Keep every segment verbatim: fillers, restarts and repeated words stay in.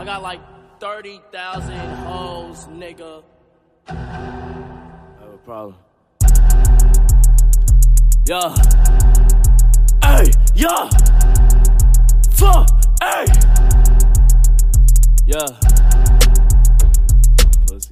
got like thirty thousand hoes, nigga. I have a problem. Yeah. Hey, yeah. Fuck, hey. Yeah. Pussy.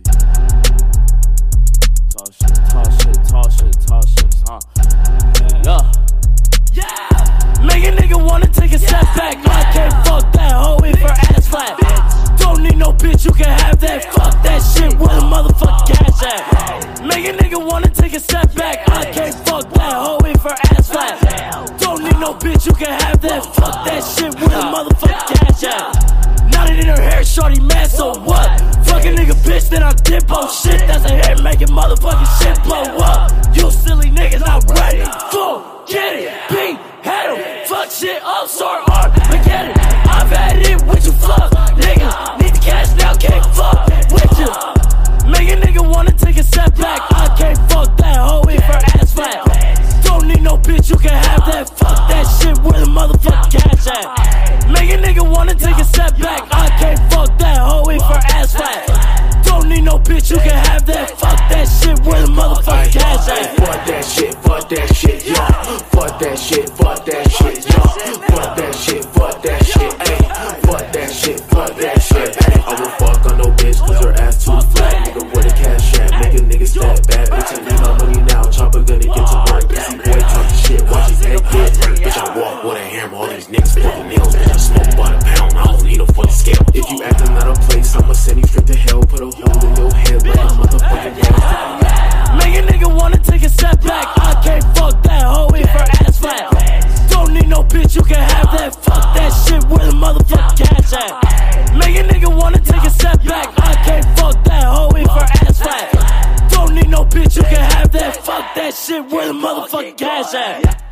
Talk shit, talk shit, talk shit, talk shit, huh? Yeah. Yeah. Make a nigga wanna take a step back. I can't fuck that hoe if her ass flat. Don't need no bitch, you can have that. Fuck that shit with a motherfucking cash at. Make a nigga wanna take a step back. I can't fuck that hoe if her ass flat. Don't need no bitch, you can have that. Fuck that shit with a motherfucking cash at. Knotted in her hair, shorty mad, so what? Fuck a nigga bitch, then I dip on shit. That's a hair making motherfucking shit blow up. You silly niggas not ready. Full, get it, beat, head em. Fuck shit up, start art, forget it. I've had it with you fuck niggas. Need the cash now, can't fuck with you. Make a nigga wanna take a step back. I can't fuck that hoe if her ass flat. Don't need no bitch, you can have that. Fuck that shit with a motherfucking cash at. Make a nigga wanna take a step back. I can't fuck that hoe if her ass flat. Don't need no bitch, you can have that. Fuck that shit with a motherfucking cash at. Fuck that shit, fuck that shit, yeah. Fuck that shit, fuck that shit, yeah. Fuck that shit, fuck that shit, ayy. Fuck that shit, fuck that shit, ayy. I will fuck on no bitch cause her ass too flat. Nigga, where the cash at? Make a nigga stat bad. Bitch, I need my money now. Chopper gonna get to work. Pussy boy talking shit, watch his head get hurt. Bitch, I walk with a hammer. All these niggas fucking nails. Bitch, I smoke by the pound. I don't need no fucking scale. If you acting out of place, I'ma send you straight to hell. Put a hole in your head like a motherfucking hell. Make a nigga wanna take a step back. I can't fuck that hoe if her ass flat. Don't need no bitch, you can have that. Fuck that shit with a motherfucking cash at. Make a nigga wanna take a step back. I can't fuck that hoe if her ass flat. Don't need no bitch, you can have that. Fuck that shit with a motherfucking cash at.